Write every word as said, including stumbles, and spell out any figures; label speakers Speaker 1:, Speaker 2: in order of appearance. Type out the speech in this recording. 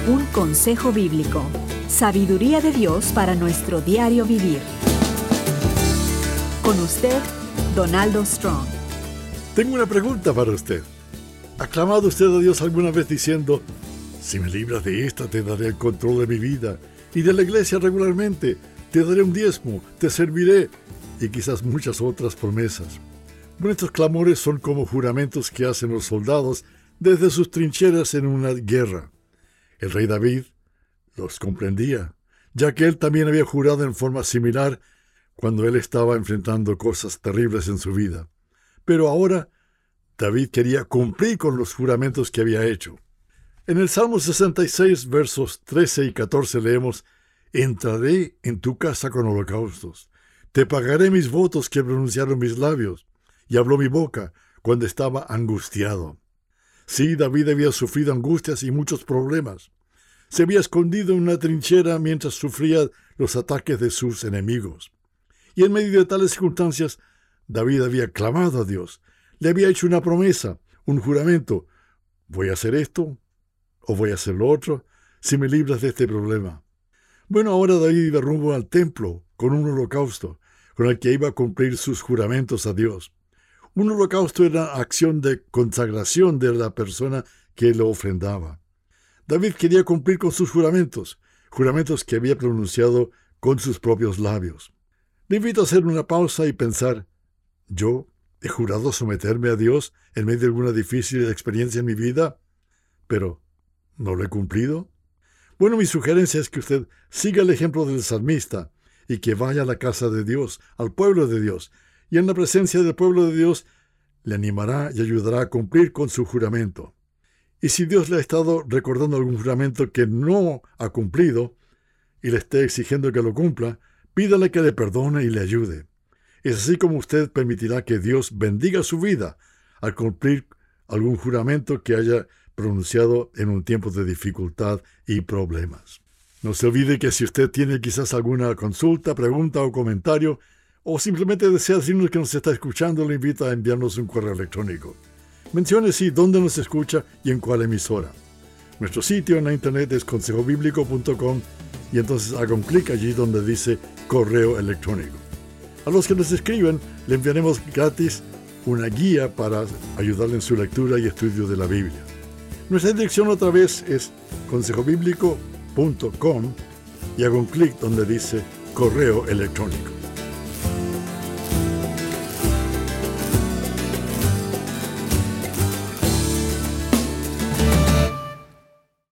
Speaker 1: Un consejo bíblico. Sabiduría de Dios para nuestro diario vivir. Con usted, Donaldo Strong.
Speaker 2: Tengo una pregunta para usted. ¿Ha clamado usted a Dios alguna vez diciendo: si me libras de esta, te daré el control de mi vida, y de la iglesia regularmente, te daré un diezmo, te serviré, y quizás muchas otras promesas? Bueno, estos clamores son como juramentos que hacen los soldados desde sus trincheras en una guerra. El rey David los comprendía, ya que él también había jurado en forma similar cuando él estaba enfrentando cosas terribles en su vida. Pero ahora David quería cumplir con los juramentos que había hecho. En el Salmo sesenta y seis, versos trece y catorce leemos: entraré en tu casa con holocaustos, te pagaré mis votos que pronunciaron mis labios, y habló mi boca cuando estaba angustiado. Sí, David había sufrido angustias y muchos problemas. Se había escondido en una trinchera mientras sufría los ataques de sus enemigos. Y en medio de tales circunstancias, David había clamado a Dios. Le había hecho una promesa, un juramento: voy a hacer esto o voy a hacer lo otro si me libras de este problema. Bueno, ahora David iba rumbo al templo con un holocausto, con el que iba a cumplir sus juramentos a Dios. Un holocausto era acción de consagración de la persona que lo ofrendaba. David quería cumplir con sus juramentos, juramentos que había pronunciado con sus propios labios. Le invito a hacer una pausa y pensar: ¿yo he jurado someterme a Dios en medio de alguna difícil experiencia en mi vida, pero no lo he cumplido? Bueno, mi sugerencia es que usted siga el ejemplo del salmista y que vaya a la casa de Dios, al pueblo de Dios, y en la presencia del pueblo de Dios le animará y ayudará a cumplir con su juramento. Y si Dios le ha estado recordando algún juramento que no ha cumplido y le esté exigiendo que lo cumpla, pídale que le perdone y le ayude. Es así como usted permitirá que Dios bendiga su vida al cumplir algún juramento que haya pronunciado en un tiempo de dificultad y problemas. No se olvide que si usted tiene quizás alguna consulta, pregunta o comentario, o simplemente desea decirnos que nos está escuchando, le invito a enviarnos un correo electrónico. Mencione sí dónde nos escucha y en cuál emisora. Nuestro sitio en la internet es consejo bíblico punto com y entonces haga un clic allí donde dice correo electrónico. A los que nos escriben le enviaremos gratis una guía para ayudarle en su lectura y estudio de la Biblia. Nuestra dirección otra vez es consejo bíblico punto com y haga un clic donde dice correo electrónico.